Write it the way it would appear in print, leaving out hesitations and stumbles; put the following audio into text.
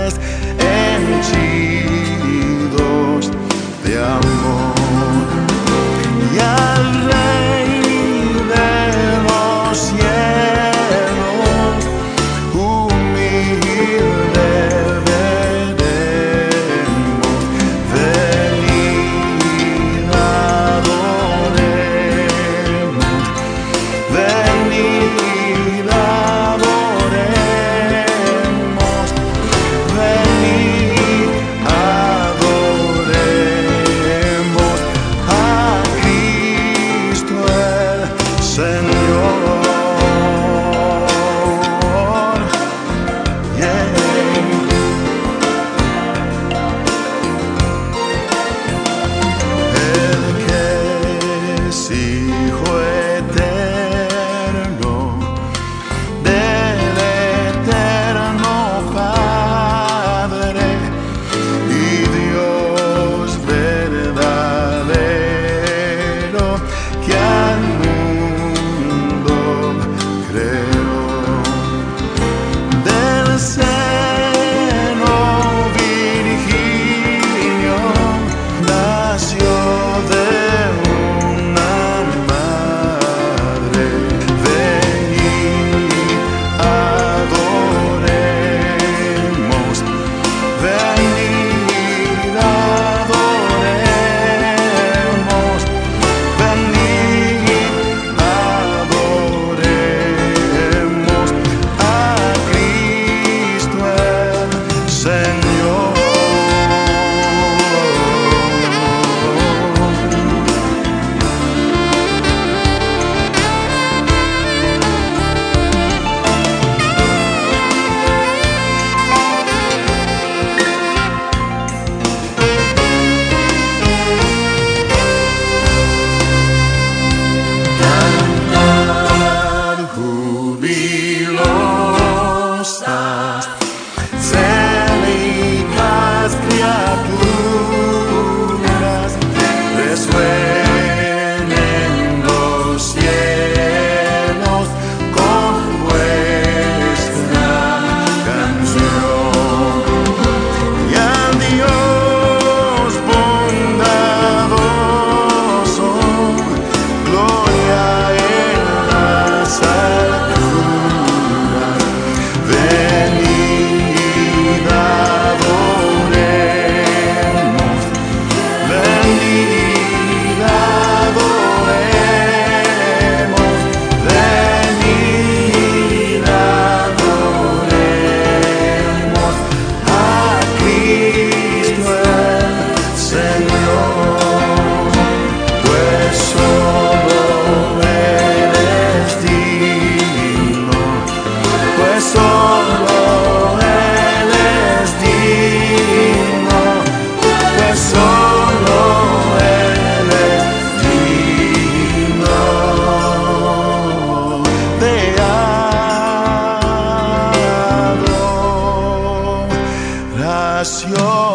corazones henchidos de amor. Y al Rey de los cielos humilde veremos. Venid, adoremos. Venid, adoremos. Venid, adoremos a Cristo el Señor. Yeah. El que es Hijo eterno del eterno Padre y Dios verdadero que al mundo creó. Del seno virginio nació de una madre. Venid, adoremos. Venid, adoremos. Venid, adoremos a Cristo el Señor. Cantad jubilosas, célicas criaturas, resuenen los cielos con vuestra canción. Y a Dios bondadoso, gloria en las alturas. Venid, adoremos. Venid, adoremos. Venid, adoremos a Cristo el Señor. Pues solo Él es digno, pues solo Él es digno, pues solo Él es digno de adoración.